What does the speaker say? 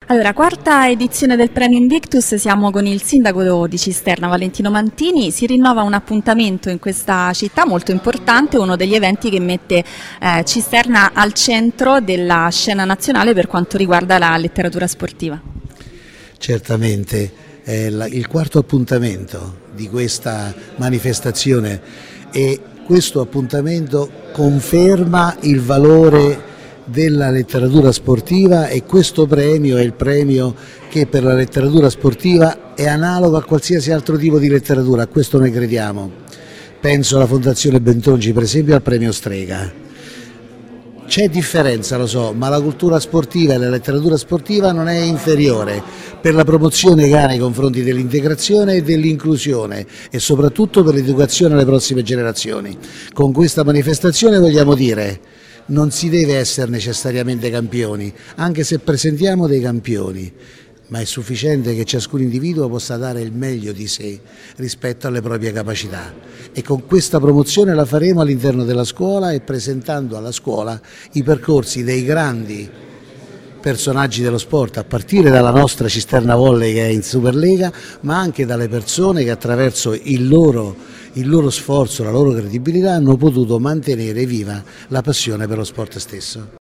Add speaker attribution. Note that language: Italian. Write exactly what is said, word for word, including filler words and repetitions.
Speaker 1: Allora, quarta edizione del Premio Invictus, siamo con il sindaco di Cisterna, Valentino Mantini. Si rinnova un appuntamento in questa città molto importante, uno degli eventi che mette eh, Cisterna al centro della scena nazionale per quanto riguarda la letteratura sportiva.
Speaker 2: Certamente, è il quarto appuntamento di questa manifestazione e questo appuntamento conferma il valore della letteratura sportiva, e questo premio è il premio che per la letteratura sportiva è analogo a qualsiasi altro tipo di letteratura, a questo noi crediamo. Penso alla Fondazione Bentronci, per esempio, al premio Strega. C'è differenza, lo so, ma la cultura sportiva e la letteratura sportiva non è inferiore per la promozione che ha nei confronti dell'integrazione e dell'inclusione, e soprattutto per l'educazione alle prossime generazioni. Con questa manifestazione vogliamo dire: non si deve essere necessariamente campioni, anche se presentiamo dei campioni, ma è sufficiente che ciascun individuo possa dare il meglio di sé rispetto alle proprie capacità, e con questa promozione la faremo all'interno della scuola e presentando alla scuola i percorsi dei grandi personaggi dello sport, a partire dalla nostra Cisterna Volley che è in Superlega, ma anche dalle persone che attraverso il loro, il loro sforzo, la loro credibilità hanno potuto mantenere viva la passione per lo sport stesso.